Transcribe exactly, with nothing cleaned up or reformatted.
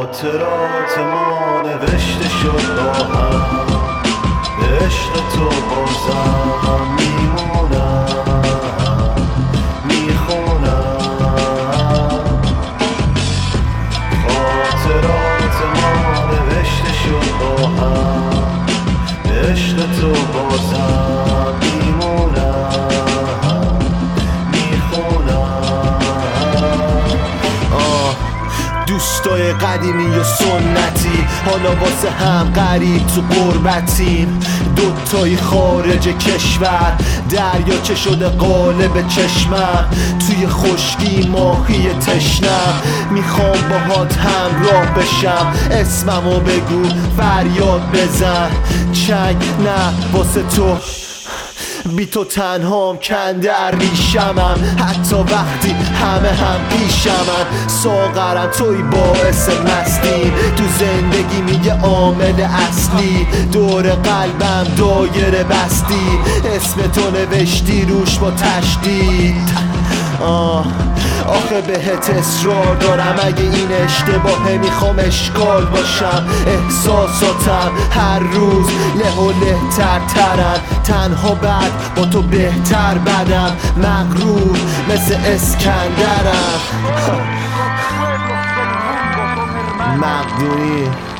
خاطرات ما نوشته شد با هم، به عشق تو بازم میمونم میخونم. خاطرات ما نوشته شد با هم، به عشق تو بازم میمونم دوستای قدیمی و سنتی حالا واسه هم غریب تو غربتیم، دوتای خارج کشور دریاچه شده قالب چشمم، توی خشکی ماهی تشنم. میخوام باهات همراه بشم، اسممو بگو فریاد بزن. چنگ نه واسه تو بی تو تنهام کنده ریشمم، حتی وقتی همه هم پیشمن. ساغرم توی باعث مستی، تو زندگی میگه عامل اصلی. دور قلبم دایره بستی، اسم تو نوشتی روش با تشدید. آه آخه بهت اصرار دارم، اگه این اشتباهه میخوام اشکال باشم. احساساتم هر روز له و له تر ترن، تنها بعد با تو بهتر بدم، مغرور مثل اسکندرم. مقدونی